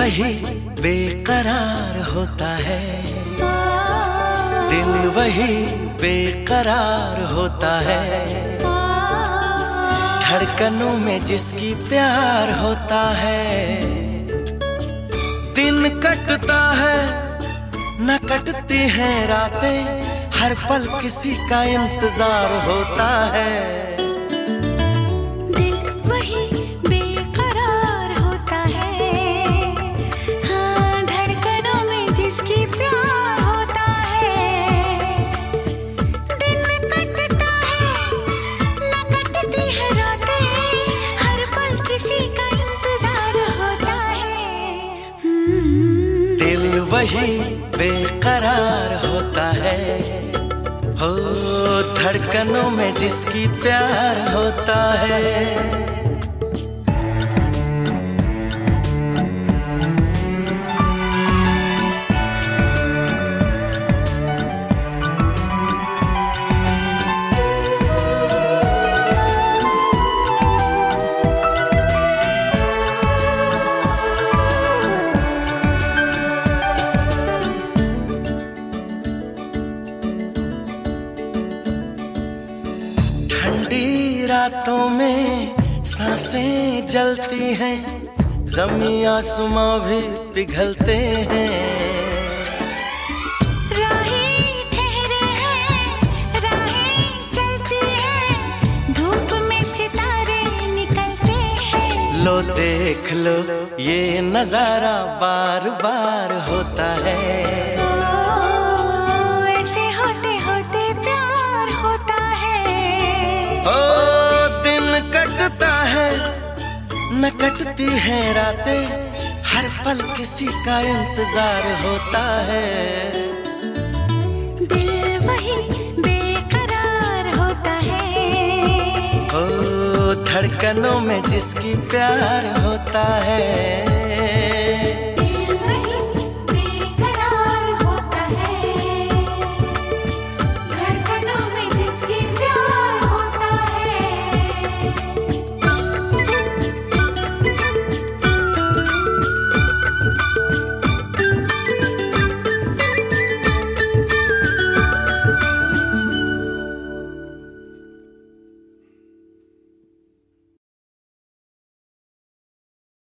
वही बेकरार होता है, दिल वही बेकरार होता है। धड़कनों में जिसकी प्यार होता है, दिन कटता है न कटती हैं रातें, हर पल किसी का इंतजार होता है। दिल वही बेकरार होता है, हाँ धड़कनों में जिसकी प्यार होता है। दिन कटता है न कटती है रातें, हर पल किसी का इंतजार होता है। दिल वही बेकरार होता है, हो धड़कनों में जिसकी प्यार होता है। ठंडी रातों में सांसें जलती हैं, ज़मीं आसमां भी पिघलते हैं। राहें ठहरे हैं, राहें चलती हैं, धूप में सितारे निकलते हैं। लो देख लो ये नजारा बार बार होता है। ऐसे होते होते प्यार होता है। ओ दिन कटता है न कटती हैं रातें, हर पल किसी का इंतजार होता है। दिल वही बेकरार होता है, ओ धड़कनों में जिसकी प्यार होता है।